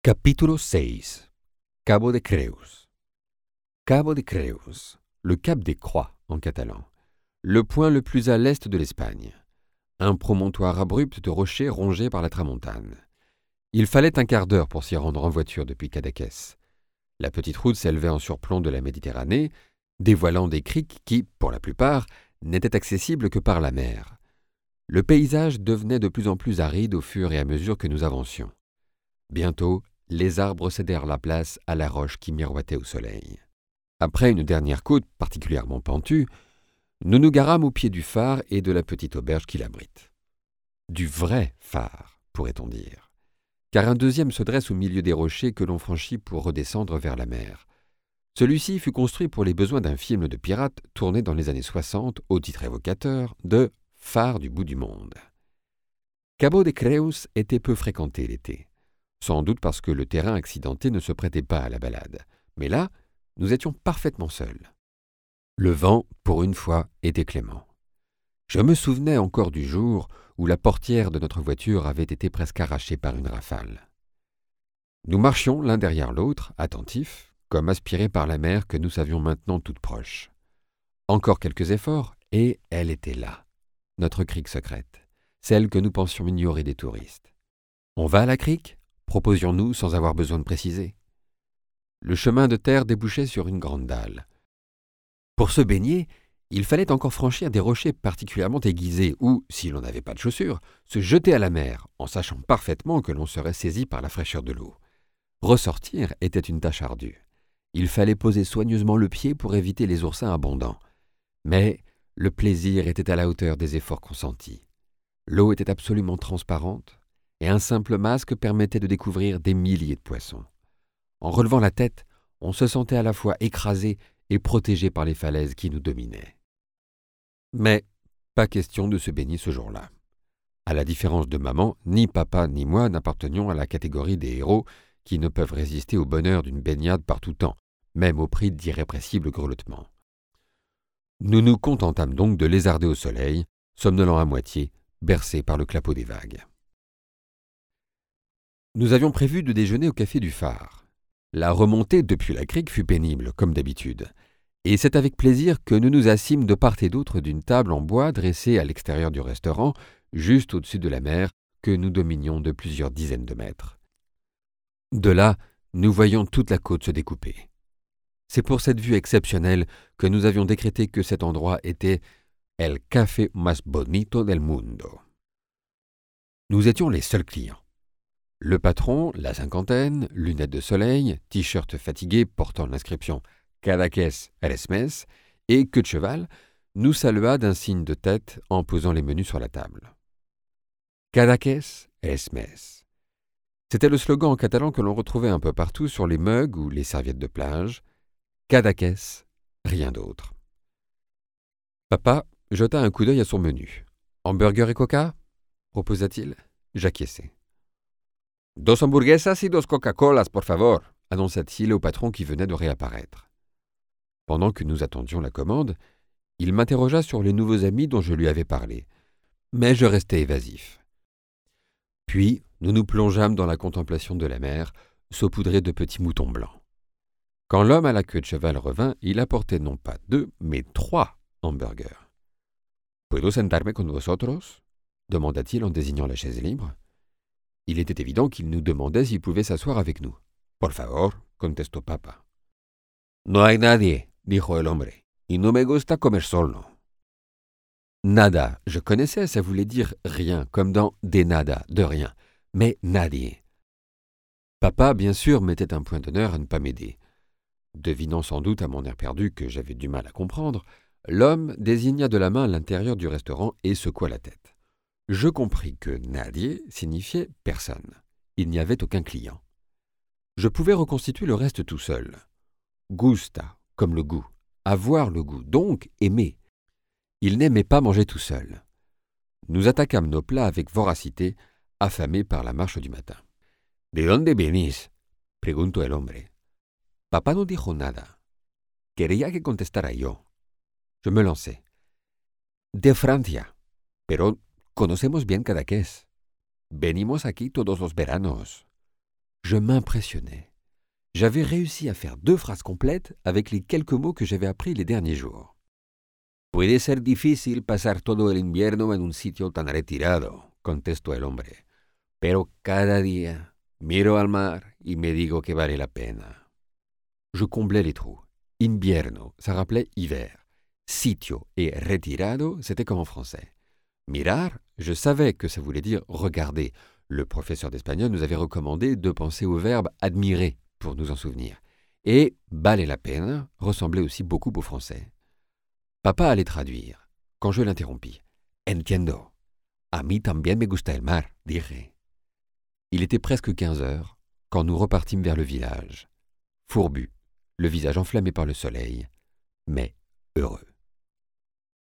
Capítulo 6. Cabo de Creus. Cabo de Creus, le cap des Croix en catalan, le point le plus à l'est de l'Espagne. Un promontoire abrupt de rochers rongés par la tramontane. Il fallait un quart d'heure pour s'y rendre en voiture depuis Cadaqués. La petite route s'élevait en surplomb de la Méditerranée, dévoilant des criques qui, pour la plupart, n'étaient accessibles que par la mer. Le paysage devenait de plus en plus aride au fur et à mesure que nous avancions. Bientôt, les arbres cédèrent la place à la roche qui miroitait au soleil. Après une dernière côte particulièrement pentue, nous nous garâmes au pied du phare et de la petite auberge qui l'abrite. Du vrai phare, pourrait-on dire, car un deuxième se dresse au milieu des rochers que l'on franchit pour redescendre vers la mer. Celui-ci fut construit pour les besoins d'un film de pirates tourné dans les années 60 au titre évocateur de « Phare du bout du monde ». Cabo de Creus était peu fréquenté l'été. Sans doute parce que le terrain accidenté ne se prêtait pas à la balade. Mais là, nous étions parfaitement seuls. Le vent, pour une fois, était clément. Je me souvenais encore du jour où la portière de notre voiture avait été presque arrachée par une rafale. Nous marchions l'un derrière l'autre, attentifs, comme aspirés par la mer que nous savions maintenant toute proche. Encore quelques efforts, et elle était là, notre crique secrète, celle que nous pensions ignorer des touristes. « On va à la crique ?» proposions-nous sans avoir besoin de préciser. Le chemin de terre débouchait sur une grande dalle. Pour se baigner, il fallait encore franchir des rochers particulièrement aiguisés ou, si l'on n'avait pas de chaussures, se jeter à la mer, en sachant parfaitement que l'on serait saisi par la fraîcheur de l'eau. Ressortir était une tâche ardue. Il fallait poser soigneusement le pied pour éviter les oursins abondants. Mais le plaisir était à la hauteur des efforts consentis. L'eau était absolument transparente, et un simple masque permettait de découvrir des milliers de poissons. En relevant la tête, on se sentait à la fois écrasé et protégé par les falaises qui nous dominaient. Mais pas question de se baigner ce jour-là. À la différence de maman, ni papa ni moi n'appartenions à la catégorie des héros qui ne peuvent résister au bonheur d'une baignade par tout temps, même au prix d'irrépressibles grelottements. Nous nous contentâmes donc de lézarder au soleil, somnolents à moitié, bercés par le clapot des vagues. Nous avions prévu de déjeuner au café du phare. La remontée depuis la crique fut pénible, comme d'habitude, et c'est avec plaisir que nous nous assîmes de part et d'autre d'une table en bois dressée à l'extérieur du restaurant, juste au-dessus de la mer, que nous dominions de plusieurs dizaines de mètres. De là, nous voyions toute la côte se découper. C'est pour cette vue exceptionnelle que nous avions décrété que cet endroit était « el café más bonito del mundo ». Nous étions les seuls clients. Le patron, la cinquantaine, lunettes de soleil, t-shirt fatigué portant l'inscription « Cadaqués eres mes » et queue de cheval, nous salua d'un signe de tête en posant les menus sur la table. « Cadaqués eres mes ». C'était le slogan en catalan que l'on retrouvait un peu partout sur les mugs ou les serviettes de plage. Cadaqués, rien d'autre. Papa jeta un coup d'œil à son menu. « Hamburger et coca ?» proposa-t-il. J'acquiesçai. « Dos hamburguesas y dos Coca-Colas, por favor » annonça-t-il au patron qui venait de réapparaître. Pendant que nous attendions la commande, il m'interrogea sur les nouveaux amis dont je lui avais parlé, mais je restai évasif. Puis nous nous plongeâmes dans la contemplation de la mer, saupoudrée de petits moutons blancs. Quand l'homme à la queue de cheval revint, il apportait non pas 2, mais 3 hamburgers. « ¿Puedo sentarme con vosotros ?» demanda-t-il en désignant la chaise libre. Il était évident qu'il nous demandait s'il pouvait s'asseoir avec nous. « Por favor » contestó papa. « No hay nadie » dijo el hombre, « y no me gusta comer solo. » Nada, je connaissais, ça voulait dire rien, comme dans des nada, de rien, mais nadie. Papa, bien sûr, mettait un point d'honneur à ne pas m'aider. Devinant sans doute à mon air perdu que j'avais du mal à comprendre, l'homme désigna de la main l'intérieur du restaurant et secoua la tête. Je compris que nadie signifiait personne. Il n'y avait aucun client. Je pouvais reconstituer le reste tout seul. Gusta, comme le goût. Avoir le goût, donc aimer. Il n'aimait pas manger tout seul. Nous attaquâmes nos plats avec voracité, affamés par la marche du matin. « ¿De dónde venís? » preguntó el hombre. Papa no dijo nada. Quería que contestara yo. Je me lançai. « De Francia. Pero conocemos bien Cadaqués. Venimos aquí todos los veranos. » Je m'impressionnais. J'avais réussi à faire 2 phrases complètes avec les quelques mots que j'avais appris les derniers jours. Puede ser difícil pasar todo el invierno en un sitio tan retirado, contestó el hombre. Pero cada día miro al mar y me digo que vale la pena. Je comblais les trous. Invierno, ça rappelait hiver. Sitio et retirado, c'était comme en français. Mirar, je savais que ça voulait dire regarder. Le professeur d'espagnol nous avait recommandé de penser au verbe admirer pour nous en souvenir. Et vale la pena ressemblait aussi beaucoup au français. Papa allait traduire, quand je l'interrompis. Entiendo. A mí también me gusta el mar, dije. Il était presque 15 heures quand nous repartîmes vers le village. Fourbus, le visage enflammé par le soleil, mais heureux.